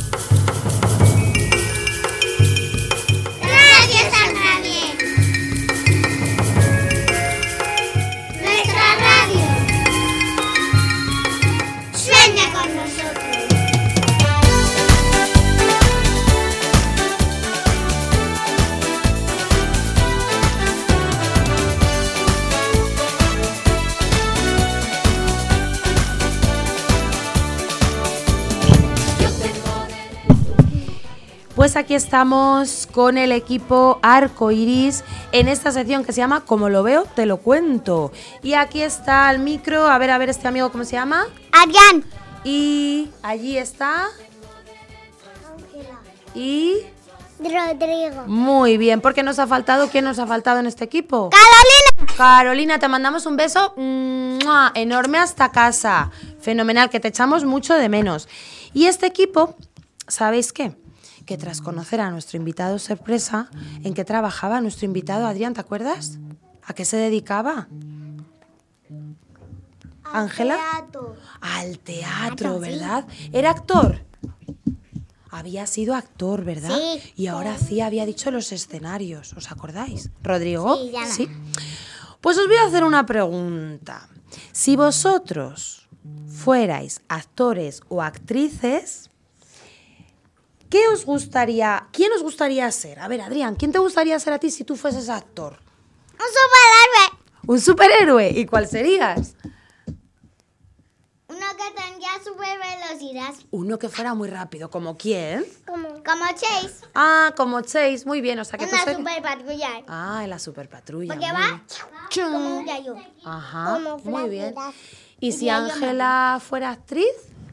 Speaker 4: Radio San Javier. Nuestra radio. Sueña con nosotros.
Speaker 2: Pues aquí estamos con el equipo Arco Iris en esta sección que se llama Como lo veo, te lo cuento. Y aquí está el micro, a ver, a ver este amigo, ¿cómo se llama?
Speaker 4: Adrián.
Speaker 2: Y allí está. Y
Speaker 4: Rodrigo.
Speaker 2: Muy bien, ¿por qué nos ha faltado? ¿Quién nos ha faltado en este equipo?
Speaker 4: ¡Carolina!
Speaker 2: Carolina, te mandamos un beso ¡mua! Enorme hasta casa. Fenomenal, que te echamos mucho de menos. Y este equipo, ¿sabéis qué? Que tras conocer a nuestro invitado sorpresa, ¿en qué trabajaba nuestro invitado Adrián? ¿Te acuerdas? ¿A qué se dedicaba? ¿Ángela?
Speaker 4: Teatro.
Speaker 2: Al teatro, ¿verdad? ¿Era actor? Había sido actor, ¿verdad?
Speaker 4: Sí.
Speaker 2: Y ahora sí había dicho los escenarios, ¿os acordáis? ¿Rodrigo?
Speaker 4: Sí, ya no.
Speaker 2: Sí. Pues os voy a hacer una pregunta. Si vosotros fuerais actores o actrices, ¿qué os gustaría, quién os gustaría ser? A ver, Adrián, ¿quién te gustaría ser a ti si tú fueses actor?
Speaker 4: Un superhéroe.
Speaker 2: ¿Un superhéroe? ¿Y cuál serías?
Speaker 4: Uno que tendría super velocidad.
Speaker 2: Uno que fuera muy rápido. ¿Como quién?
Speaker 4: Como, como Chase.
Speaker 2: Ah, como Chase. Muy bien, o sea que
Speaker 4: En
Speaker 2: tú
Speaker 4: la
Speaker 2: serías-
Speaker 4: super patrulla.
Speaker 2: Ah, en la superpatrulla.
Speaker 4: Porque
Speaker 2: muy
Speaker 4: va
Speaker 2: bien.
Speaker 4: como un gallo.
Speaker 2: Ajá,
Speaker 4: como
Speaker 2: muy bien.
Speaker 4: Flash.
Speaker 2: ¿Y
Speaker 4: Y
Speaker 2: si
Speaker 4: yo
Speaker 2: Ángela fuera actriz?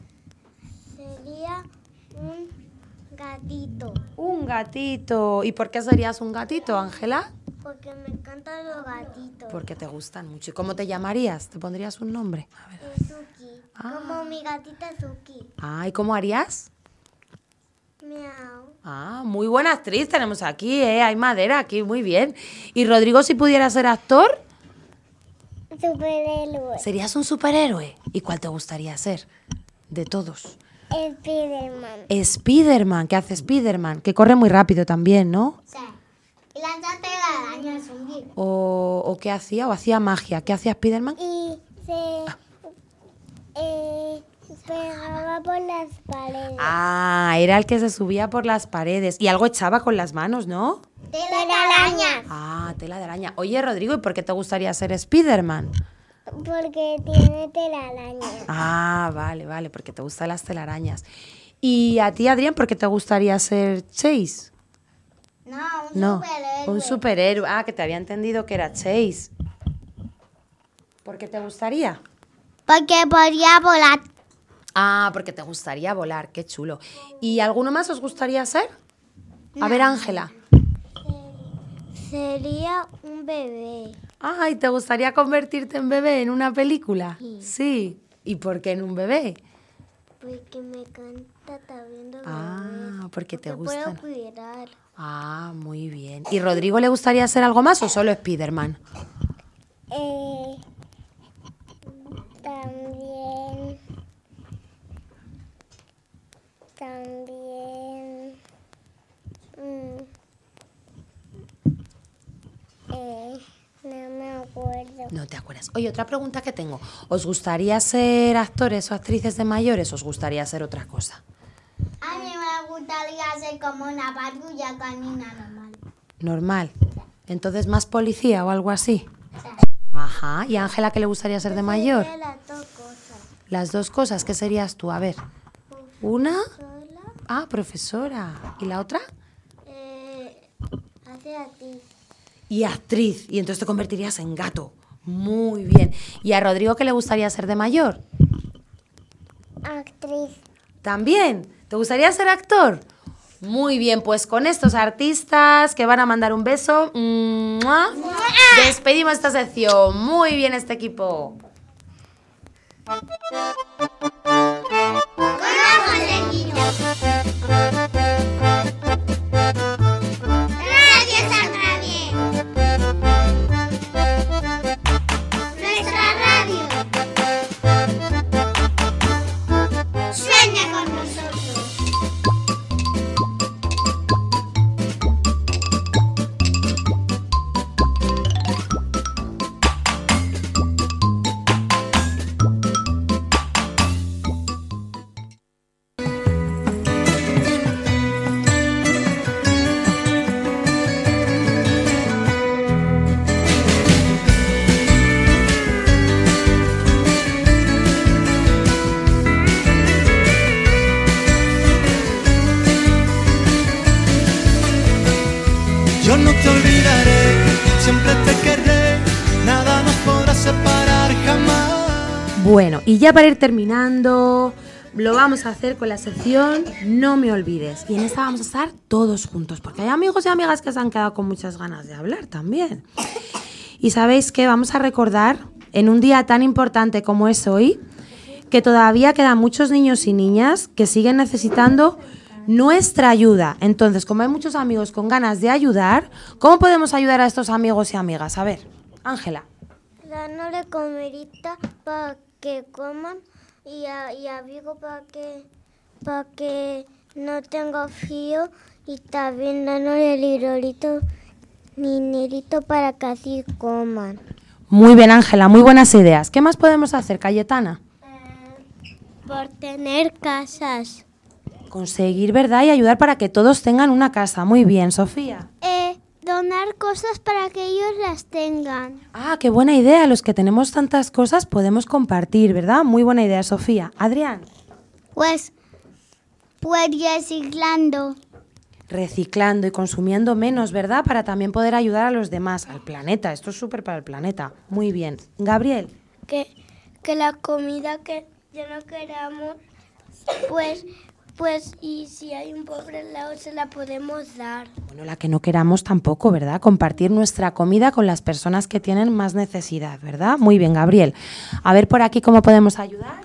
Speaker 4: Sería un gatito.
Speaker 2: Un gatito. ¿Y por qué serías un gatito, Ángela?
Speaker 4: Porque me encantan los gatitos.
Speaker 2: Porque te gustan mucho. ¿Y cómo te llamarías? ¿Te pondrías un nombre? A ver.
Speaker 4: Suki.
Speaker 2: Ah.
Speaker 4: Como mi gatita Suki.
Speaker 2: Ah, ¿y cómo harías?
Speaker 4: Miau.
Speaker 2: Ah, muy buena actriz tenemos aquí, ¿eh? Hay madera aquí, muy bien. ¿Y Rodrigo, si pudiera ser actor?
Speaker 4: Superhéroe.
Speaker 2: ¿Serías un superhéroe? ¿Y cuál te gustaría ser? De todos.
Speaker 4: Spiderman.
Speaker 2: Spiderman, ¿qué hace Spiderman? Que corre muy rápido también, ¿no?
Speaker 4: Sí. Y lanza telarañas un día.
Speaker 2: O, o qué hacía, o hacía magia. ¿Qué hacía Spiderman?
Speaker 4: Y se eh, pegaba por las paredes.
Speaker 2: Ah, era el que se subía por las paredes. Y algo echaba con las manos, ¿no?
Speaker 4: Telarañas.
Speaker 2: Ah, tela de araña. Oye, Rodrigo, ¿y por qué te gustaría ser Spiderman?
Speaker 4: Porque tiene telarañas.
Speaker 2: Ah, vale, vale, porque te gustan las telarañas. ¿Y a ti, Adrián, por qué te gustaría ser Chase?
Speaker 4: No, un
Speaker 2: No,
Speaker 4: superhéroe.
Speaker 2: un superhéroe. Ah, que te había entendido que era Chase. ¿Por qué te gustaría?
Speaker 4: Porque podría volar.
Speaker 2: Ah, porque te gustaría volar, qué chulo. ¿Y alguno más os gustaría ser? A ver, Ángela.
Speaker 4: Sería un bebé.
Speaker 2: Ay, ¿te gustaría convertirte en bebé en una película? Sí. ¿Y por qué en un bebé?
Speaker 4: Porque me encanta estar viendo
Speaker 2: Ah, porque te
Speaker 4: Porque
Speaker 2: gustan.
Speaker 4: puedo cuidar.
Speaker 2: Ah, muy bien. ¿Y Rodrigo le gustaría hacer algo más o solo Spiderman?
Speaker 4: Eh, también. También. mm, eh, no me acuerdo.
Speaker 2: No te acuerdas. Oye, otra pregunta que tengo. ¿Os gustaría ser actores o actrices de mayores o os gustaría ser otra cosa?
Speaker 4: A mí me gustaría ser como una patrulla canina normal.
Speaker 2: Normal. Entonces, ¿más policía o algo así? Ajá. ¿Y a Ángela qué le gustaría ser de mayor?
Speaker 4: Las dos cosas.
Speaker 2: Las dos cosas. ¿Qué serías tú? A ver. Una.
Speaker 4: Sola,
Speaker 2: Ah, profesora. ¿Y la otra?
Speaker 4: eh, hace a ti.
Speaker 2: Y actriz. Y entonces te convertirías en gato. Muy bien. ¿Y a Rodrigo qué le gustaría ser de mayor?
Speaker 4: Actriz.
Speaker 2: ¿También? ¿Te gustaría ser actor? Muy bien, pues con estos artistas que van a mandar un beso, ¡mua!, despedimos esta sección. Muy bien este equipo.
Speaker 4: Radio Sandra Bien. Nuestra radio. Sueña con nosotros.
Speaker 9: Yo no te olvidaré, siempre te querré, nada nos podrá separar jamás.
Speaker 2: Bueno, y ya para ir terminando, lo vamos a hacer con la sección No me olvides. Y en esta vamos a estar todos juntos, porque hay amigos y amigas que se han quedado con muchas ganas de hablar también. Y sabéis que vamos a recordar, en un día tan importante como es hoy, que todavía quedan muchos niños y niñas que siguen necesitando nuestra ayuda. Entonces, como hay muchos amigos con ganas de ayudar, ¿cómo podemos ayudar a estos amigos y amigas? A ver, Ángela.
Speaker 4: Dándole comidita para que coman y a, y abrigo para que, para que no tenga frío y también dándole librolito, dinerito para que así coman.
Speaker 2: Muy bien, Ángela, muy buenas ideas. ¿Qué más podemos hacer, Cayetana?
Speaker 4: Eh, por tener casas.
Speaker 2: Conseguir, ¿verdad? Y ayudar para que todos tengan una casa. Muy bien, Sofía.
Speaker 4: Eh, donar cosas para que ellos las tengan.
Speaker 2: Ah, qué buena idea. Los que tenemos tantas cosas podemos compartir, ¿verdad? Muy buena idea, Sofía. Adrián.
Speaker 4: Pues, pues reciclando.
Speaker 2: Reciclando y consumiendo menos, ¿verdad? Para también poder ayudar a los demás, al planeta. Esto es súper para el planeta. Muy bien. Gabriel.
Speaker 4: Que, que la comida que ya no queramos, pues, pues, y si hay un pobre al lado, se la podemos dar.
Speaker 2: Bueno, la que no queramos tampoco, ¿verdad? Compartir nuestra comida con las personas que tienen más necesidad, ¿verdad? Muy bien, Gabriel. A ver por aquí cómo podemos ayudar.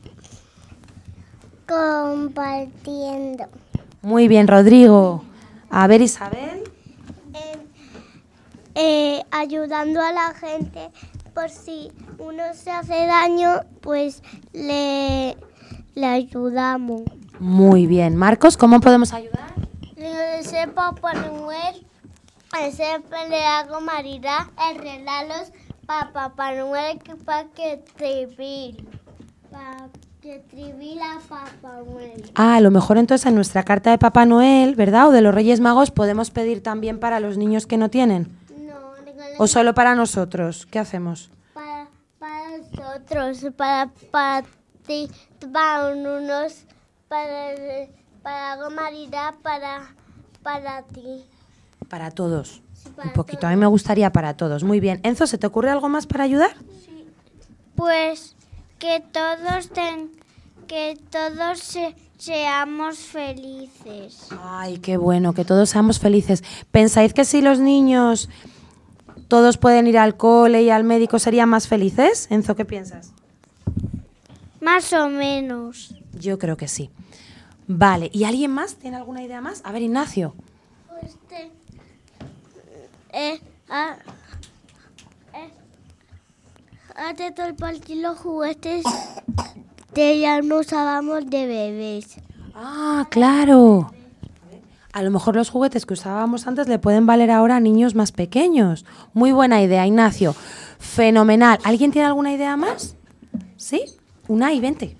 Speaker 4: Compartiendo.
Speaker 2: Muy bien, Rodrigo. A ver, Isabel.
Speaker 4: Eh, eh, ayudando a la gente, por si uno se hace daño, pues le, le ayudamos.
Speaker 2: Muy bien. Marcos, ¿cómo podemos ayudar?
Speaker 4: Ese Papá Noel, ese le hago María, el regalos para Papá Noel para que escribir, para que escribir a Papá Noel.
Speaker 2: Ah, a lo mejor entonces en nuestra carta de Papá Noel, ¿verdad? O de los Reyes Magos podemos pedir también para los niños que no tienen.
Speaker 4: No,
Speaker 2: ¿O solo para nosotros? ¿Qué hacemos?
Speaker 4: Para, para nosotros, para, para ti, para unos, para, para algo María, para, para ti.
Speaker 2: Para todos.
Speaker 4: Sí, para
Speaker 2: Un poquito.
Speaker 4: todos.
Speaker 2: A mí me gustaría para todos. Muy bien. Enzo, ¿se te ocurre algo más para ayudar?
Speaker 4: Sí. Pues que todos ten, que todos se, seamos felices.
Speaker 2: Ay, qué bueno, que todos seamos felices. ¿Pensáis que si los niños todos pueden ir al cole y al médico serían más felices? Enzo, ¿qué piensas?
Speaker 4: Más o menos.
Speaker 2: Yo creo que sí. Vale, ¿y alguien más? ¿Tiene alguna idea más? A ver, Ignacio.
Speaker 4: Pues te, eh, ah, eh, hace todo el partido los juguetes de ya no usábamos de bebés.
Speaker 2: Ah, claro. A lo mejor los juguetes que usábamos antes le pueden valer ahora a niños más pequeños. Muy buena idea, Ignacio. Fenomenal. ¿Alguien tiene alguna idea más? ¿Sí? Unai, vente.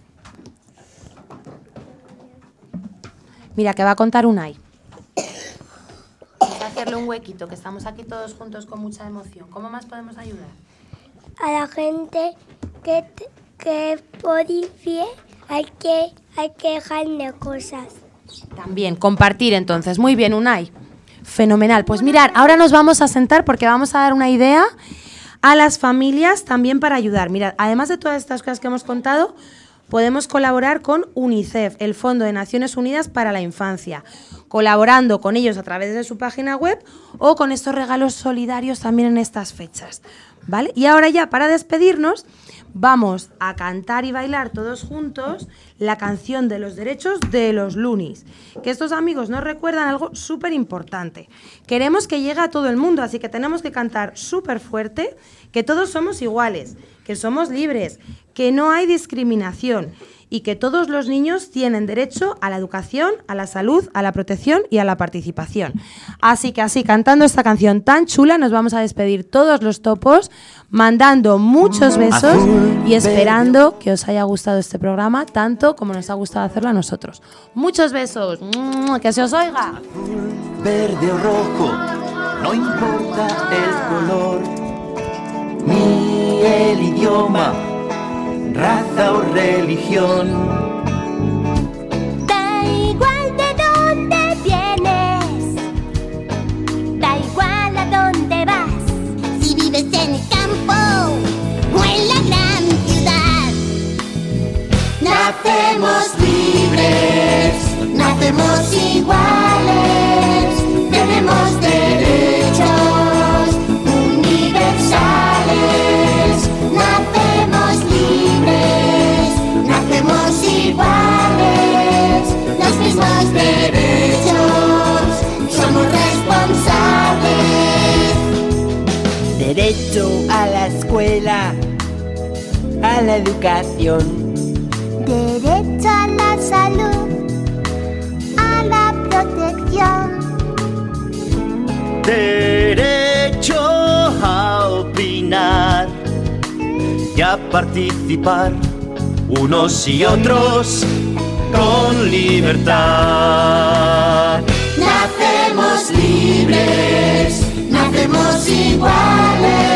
Speaker 2: Mira, que va a contar Unai. Vamos a hacerle un huequito, que estamos aquí todos juntos con mucha emoción. ¿Cómo más podemos ayudar?
Speaker 4: A la gente que, que por pie hay que, hay que dejarle cosas.
Speaker 2: También, compartir entonces. Muy bien, Unai. Fenomenal. Pues mirad, ahora nos vamos a sentar porque vamos a dar una idea a las familias también para ayudar. Mirad, además de todas estas cosas que hemos contado, podemos colaborar con UNICEF, el Fondo de Naciones Unidas para la Infancia, colaborando con ellos a través de su página web o con estos regalos solidarios también en estas fechas, ¿vale? Y ahora ya, para despedirnos, vamos a cantar y bailar todos juntos la canción de los derechos de los Lunis. Que estos amigos nos recuerdan algo súper importante. Queremos que llegue a todo el mundo, así que tenemos que cantar súper fuerte que todos somos iguales, que somos libres, que no hay discriminación y que todos los niños tienen derecho a la educación, a la salud, a la protección y a la participación. Así que así, cantando esta canción tan chula, nos vamos a despedir todos los topos, mandando muchos besos y esperando que os haya gustado este programa tanto como nos ha gustado hacerlo a nosotros. Muchos besos, que se os oiga.
Speaker 9: Verde o rojo, no importa el color, ni el idioma, raza o religión.
Speaker 7: Da igual de dónde vienes, da igual a dónde vas, si vives en el campo o en la gran ciudad.
Speaker 1: Nacemos libres, nacemos iguales, tenemos derechos universales. Nacemos libres, nacemos iguales, los mismos derechos, somos responsables.
Speaker 10: Derecho a la escuela, a la educación.
Speaker 7: Derecho a la salud, a la protección.
Speaker 11: Derecho a opinar y a participar, unos y otros con libertad.
Speaker 1: Nacemos libres, nacemos iguales,